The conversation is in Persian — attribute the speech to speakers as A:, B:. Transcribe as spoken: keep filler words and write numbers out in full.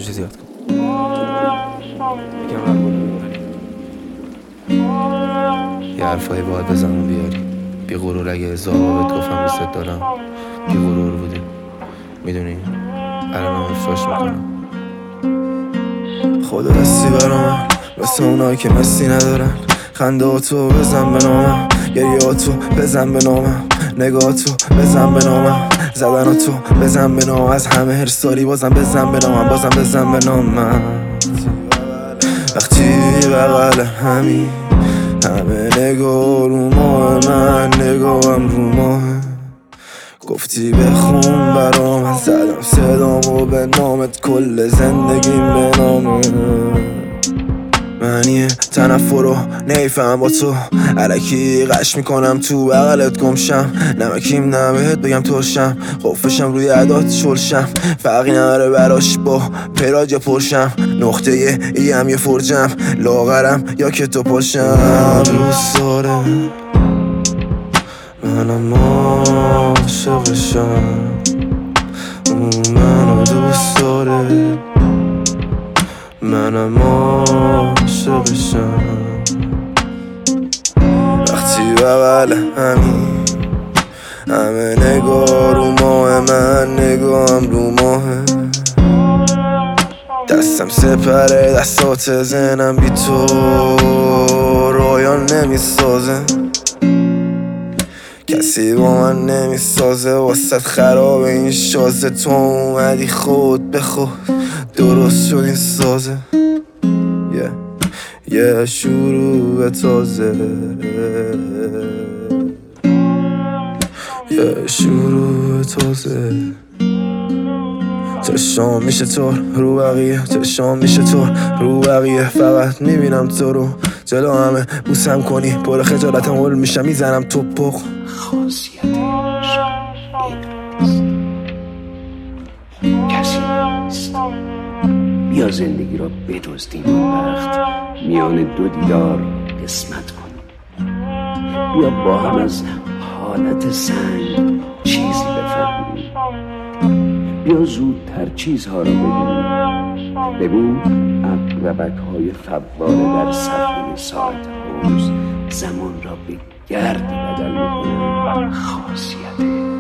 A: توش زیاد کن یکم قبول می‌کنی یه حرفایی باید بزن و بیاری بی غرور. اگه هزار بار بهت گفتم دوست دارم بی غرور بودی، میدونی الان هم افشاش میکنم. خدا دستی برام مثل اونایی که مسی ندارن. خنده هاتو بزن به نامم، گریه هاتو بزن به نامم، نگاهاتو بزن به نامم، زدناتو بزن به نامم. از همه هرساری بازم بزن به نامم، بازم بزن به نامم. وقتی بغل همین همه نگاه رو ماه من، نگاهم رو ماه گفتی بخون برام، من زدم صدامو به نامت، کل زندگیم به نامت. من یه تنفر رو نیفهم با تو، علکی قش میکنم تو بغلت گمشم، نمکیم نبهت بگم ترشم، خوفشم روی عدات شلشم، فرقی نداره براش با پیراد یا پرشم، نقطه یه ای هم یه فرجم، لاغرم یا که تو پاشم. دوست داره منم عاشقشم، اون منو دوست داره منم عاشقشم. وقتی بغل همین همه نگاه رو ماه من، نگاهم رو ماهه، دستم سپره دستات ذهنم بی تو رویان نمیسازه، کسی با من نمیسازه، واسه خراب این شازه، تو اومدی خود به خود درست شد این سازه. یه یه شروع تازه، یه شروع تازه. چشام میشه طور رو بقیه، چشام میشه طور رو بقیه، فقط میبینم تو رو جلو همه بوسم کنی، پر خجالتم هول میشم میزنم تو پخ.
B: خاصیت عشق این کسی نیست. بیا زندگی را بدزدیم اون وقت میان دو دیدار قسمت کنیم. بیا با هم از حالت سنگ چیزی بفهمیم. بیا زودتر چیزها را ببینیم. ببین عقربک های فواره در صفحه ساعت هاوس زمان را به گردی بدل میکنن. خاصیت